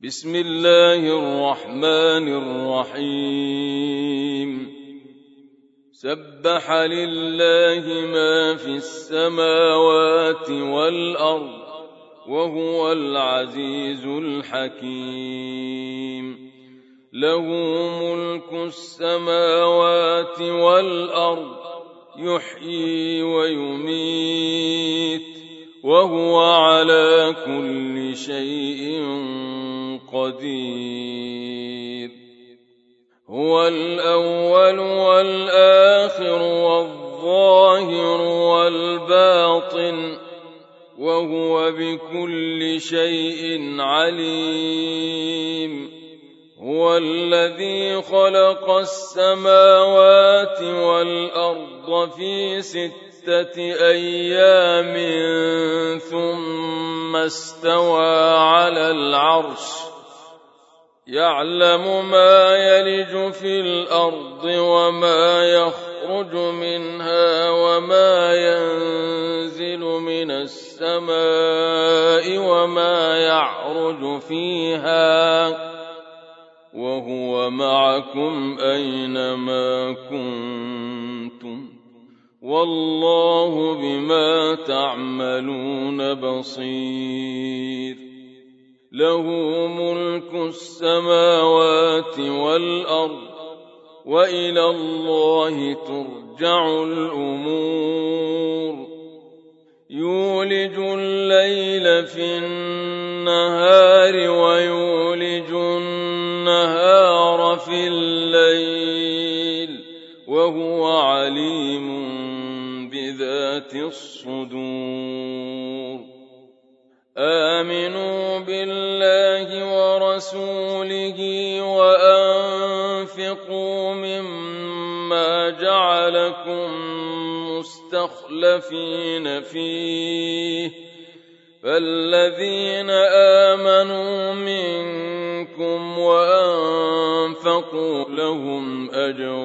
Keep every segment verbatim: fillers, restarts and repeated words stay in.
بسم الله الرحمن الرحيم سبح لله ما في السماوات والأرض وهو العزيز الحكيم له ملك السماوات والأرض يحيي ويميت وهو على كل شيء قدير هو الأول والآخر والظاهر والباطن وهو بكل شيء عليم هو الذي خلق السماوات والأرض في ستة أيام ثم استوى على العرش يعلم ما يلج في الأرض وما يخرج منها وما ينزل من السماء وما يعرج فيها وهو معكم أينما كنتم والله بما تعملون بصير له ملك السماوات والأرض وإلى الله ترجع الأمور يولج الليل في النهار ويولج النهار في الليل وهو عليم بذات الصدور آمنوا بالله ورسوله وأنفقوا مما جعلكم مستخلفين فيه فالذين آمنوا منكم وأنفقوا لهم أجر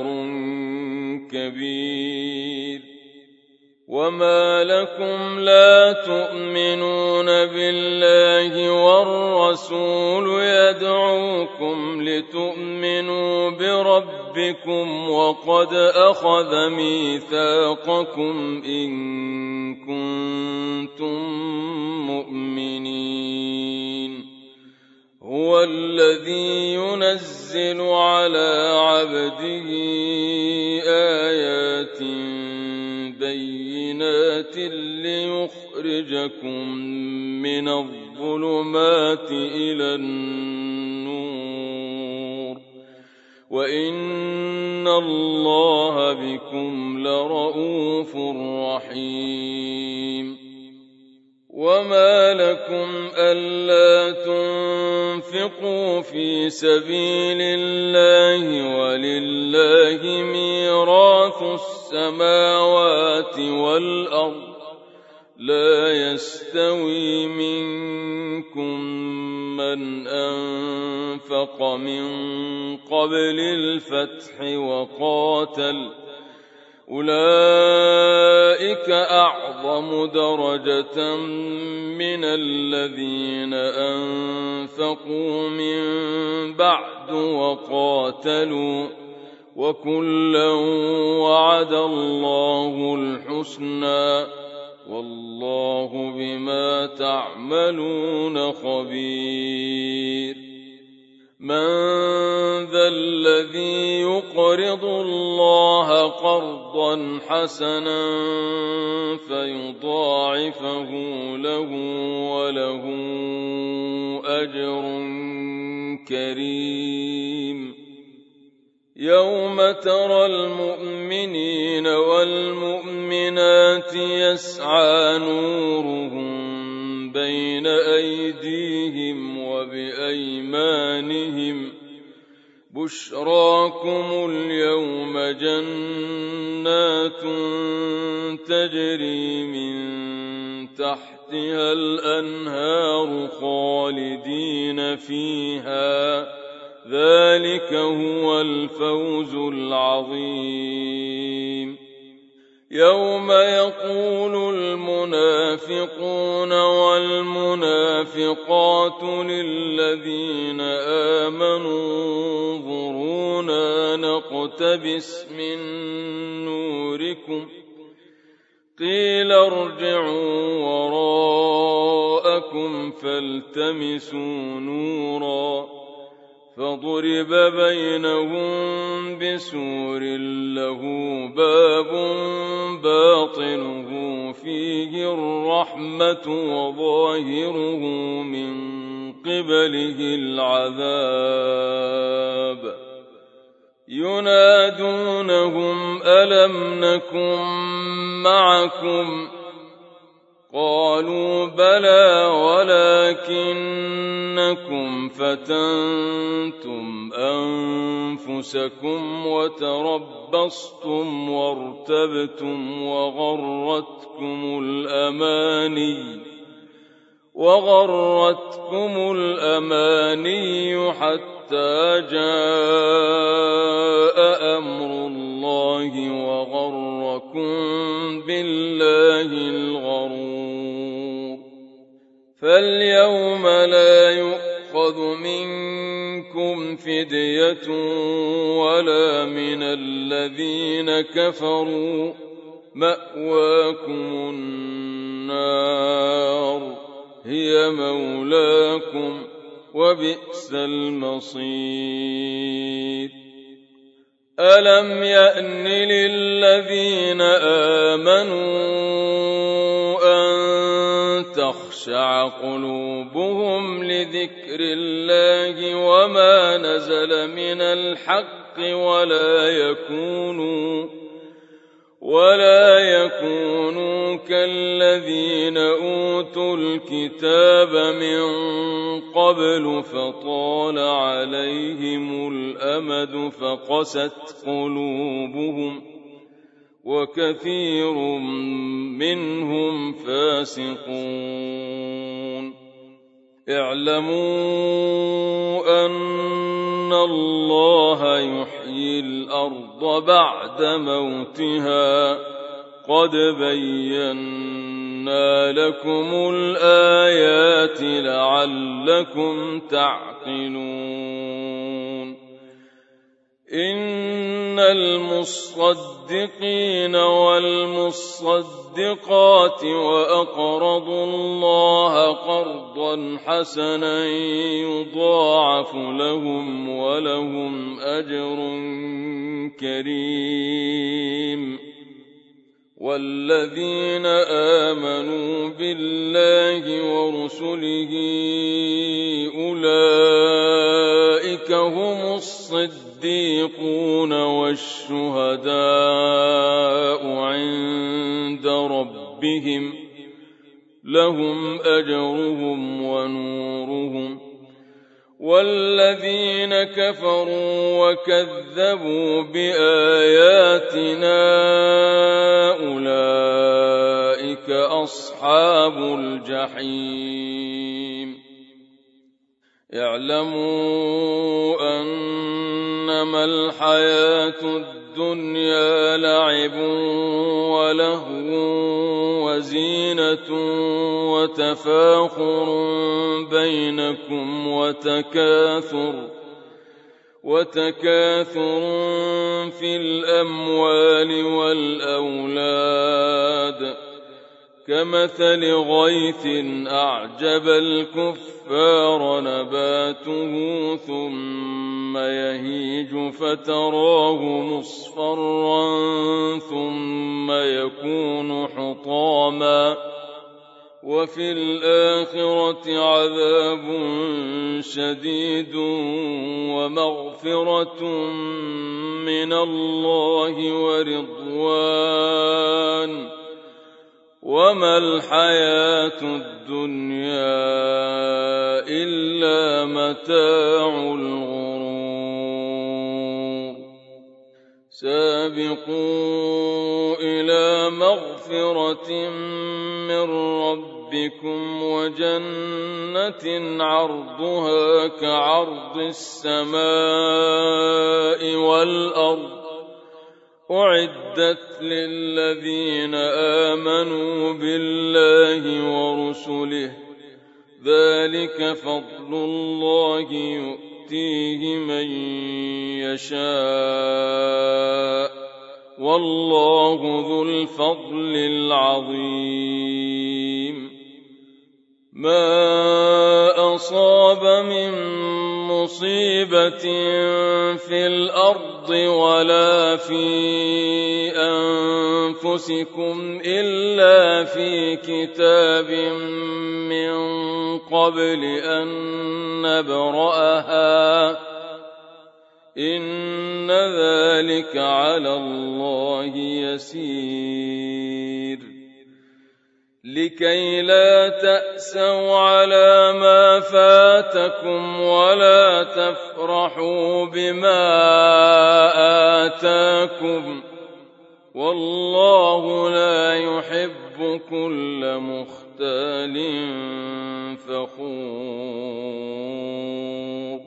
كبير وما لكم لا تؤمنون بالله والرسول يدعوكم لتؤمنوا بربكم وقد أخذ ميثاقكم إن كنتم مؤمنين هو الذي ينزل على عبده آيات بينات ليخرجكم من الظلمات إلى النور وإن الله بكم لرءوف رحيم وما لكم ألا تنفقوا في سبيل الله ولله ميراث السماوات والأرض لا يستوي منكم من أنفق من قبل الفتح وقاتل أولئك أعظم درجة من الذين أنفقوا من بعد وقاتلوا وكلا وعد الله الحسنى والله بما تعملون خبير من ذا الذي يقرض الله قرضا حسنا فيضاعفه له وله أجر كريم يوم ترى المؤمنين والمؤمنات يسعى نورهم بين أيديهم وبأيمانهم بشراكم اليوم جنات تجري من تحتها الأنهار خالدين فيها ذلك هو الفوز العظيم يوم يقول المنافقون والمنافقات للذين آمنوا انظرونا نقتبس من نوركم قيل ارجعوا وراءكم فالتمسوا نورا فضرب بينهم بسور له باب باطنه فيه الرحمة وظاهره من قبله العذاب ينادونهم ألم نكن معكم قالوا بلى ولكنكم فتنتم أنفسكم وتربصتم وارتبتم وغرتكم الأماني وغرتكم الأماني حتى جاء أمر الله وغركم بالله الغرور فاليوم لا يؤخذ منكم فدية ولا من الذين كفروا مأواكم النار هي مولاكم وبئس المصير ألم يأن للذين آمنوا أن تخشع قلوبهم لذكر الله وما نزل من الحق ولا يكونوا ولا يكونوا كالذين أوتوا الكتاب من قبل فطال عليهم الأمد فقست قلوبهم وكثير منهم فاسقون اعلموا أن الله يحيي الأرض بعد موتها قد بينا لكم الآيات لعلكم تعقلون إن المصدقين والمصدقات وأقرضوا الله قرضا حسنا يضاعف لهم ولهم أجر كريم والذين آمنوا بالله ورسله أولئك هم الصديقون والشهداء عند ربهم لهم أجرهم ونورهم والذين كفروا وكذبوا بآياتنا أولئك أصحاب الجحيم اعلموا أنما الحياة الدنيا لعب ولهو وزينة وتفاخر بينكم وتكاثر وتكاثر في الأموال والأولاد كمثل غيث أعجب الكفار نباته ثم يهيج فتراه مصفرا ثم يكون حطاما وفي الآخرة عذاب شديد ومغفرة من الله ورضوان وما الحياة الدنيا إلا متاع الغرور سابقوا إلى مغفرة من ربكم وجنة عرضها كعرض السماء والأرض أعدت للذين آمنوا بالله ورسله ذلك فضل الله يؤتيه من يشاء والله ذو الفضل العظيم ما أصاب من مصيبة في الأرض ولا في أنفسكم إلا في كتاب من قبل أن نبرأها إن ذلك على الله يسير لكي لا تأسوا على ما فاتكم ولا تفرحوا بما آتاكم والله لا يحب كل مختال فخور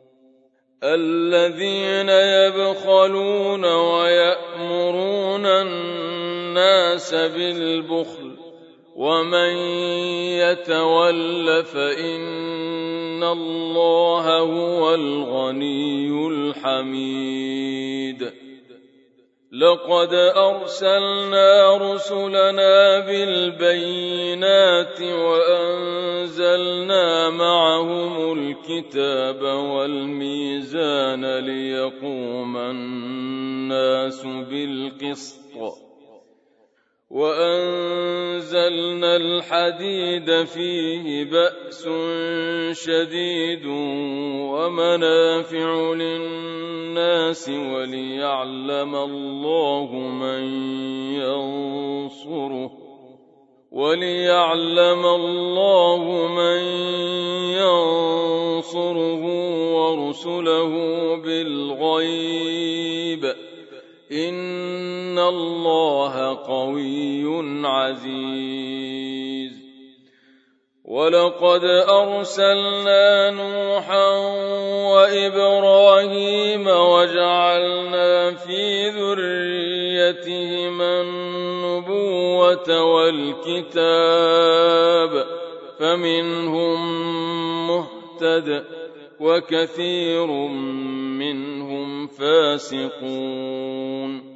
الذين يبخلون ويأمرون الناس بالبخل ومن يتول فإن الله هو الغني الحميد لقد أرسلنا رسلنا بالبينات وأنزلنا معهم الكتاب والميزان ليقوم الناس بالقسط وأنزلنا الحديد فيه بأس شديد ومنافع للناس وليعلم الله من ينصره وليعلم الله من ينصره ورسله بالغيب إن الله قوي عزيز ولقد أرسلنا نوحا وإبراهيم وجعلنا في ذريتهما النبوة والكتاب فمنهم مهتد وكثير منهم فاسقون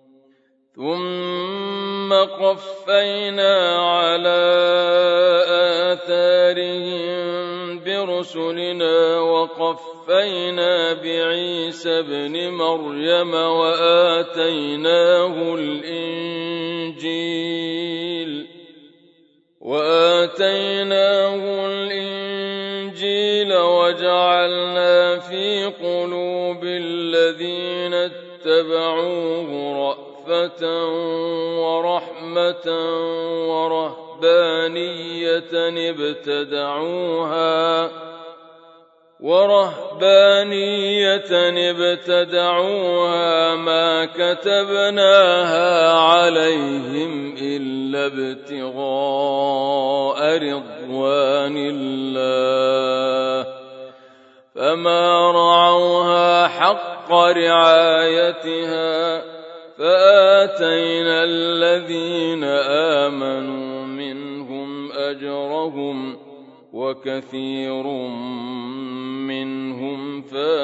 ثم قفينا على آثارهم برسلنا وقفينا بعيسى ابن مريم وآتيناه الإنجيل وآتيناه الإنجيل وجعلنا في قلوب الذين اتبعوه رأفة ورحمة ورهبانية ابتدعوها ورهبانية ابتدعوها ما كتبناها عليهم إلا ابتغاء رضوان الله فما رعوها حق رعايتها فآتينا الذين آمنوا منهم أجرهم وكثير منهم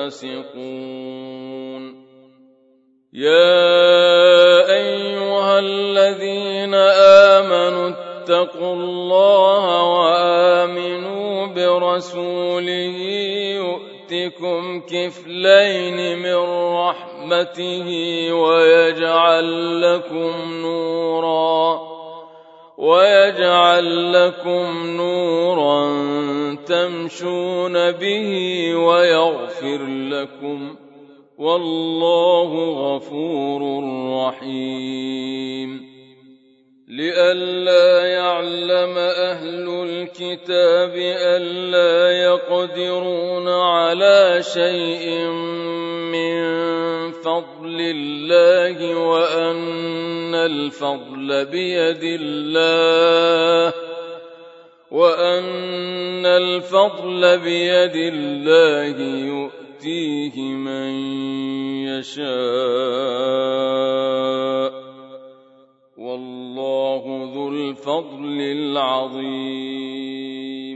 فاسقون يا أيها الذين آمنوا اتقوا الله وآمنوا برسوله يؤتكم كفلين من رحمته ويجعل لكم نورا ويجعل لكم نورا تمشون به ويغفر لكم والله غفور رحيم لئلا يعلم أهل الكتاب ألا يقدرون على شيء من فضل الله وأن الفضل بيد الله وأن الفضل بيد الله يؤتيه يؤتيه من يشاء والله ذو الفضل العظيم.